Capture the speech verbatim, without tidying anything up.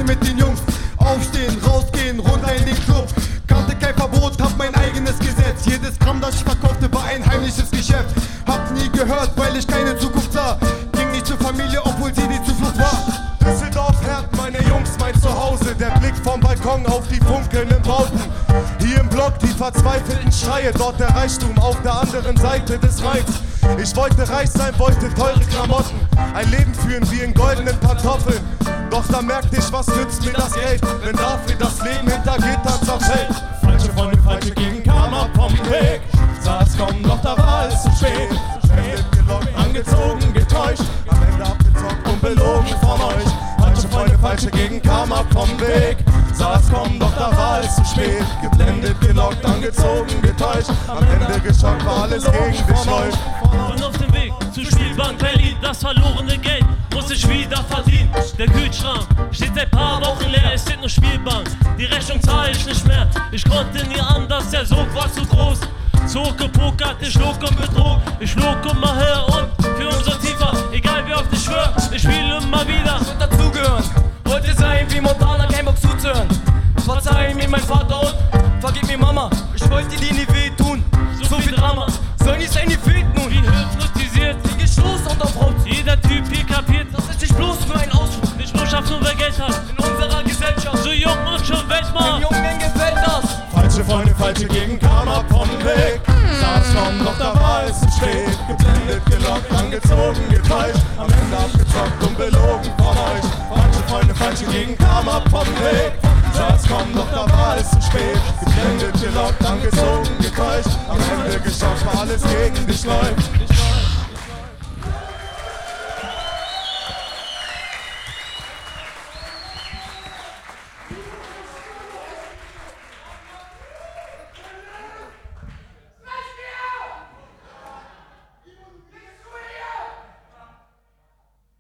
heute mit den Jungs. Aufstehen, rausgehen, runter in den Club. Kannte kein Verbot, hab mein eigenes Gesetz. Jedes Gramm, das ich verkaufte, war ein heimliches Geschäft. Hab nie gehört, weil ich keine Zukunft sah. Ging nicht zur Familie, obwohl sie die Zuflucht war. Düsseldorf Herd, meine Jungs, mein Zuhause. Der Blick vom Balkon auf die funkelnden Bauten. Hier im Block die verzweifelten Schreie. Dort der Reichtum auf der anderen Seite des Rheins. Ich wollte reich sein, wollte teure Klamotten. Ein Leben führen wie in goldenen Pantoffeln. Doch da merkte ich, was nützt mir das Geld, wenn dafür das Leben hinter Gittern zerfällt. Falsche Freunde, falsche Gegend, kam ab vom Weg. Sah es kommen, doch da war es zu spät. Angezogen, getäuscht, am Ende abgezockt und belogen von euch. Falsche Freunde, falsche Gegend, kam ab vom Weg. Sah es kommen, doch da war es zu spät. Geblendet, gelockt, angezogen, getäuscht. Am Ende geschockt, war alles gegen dich läuft. Und auf dem Weg zur Spielbank Berlin, das verlorene Geld muss ich wieder verdienen. Der Kühlschrank steht seit paar Wochen leer, es steht nur Spielbank. Die Rechnung zahle ich nicht mehr, ich konnte nie anders, der Sog war zu groß. Zog gepokert, ich log und betrog, ich log und mal her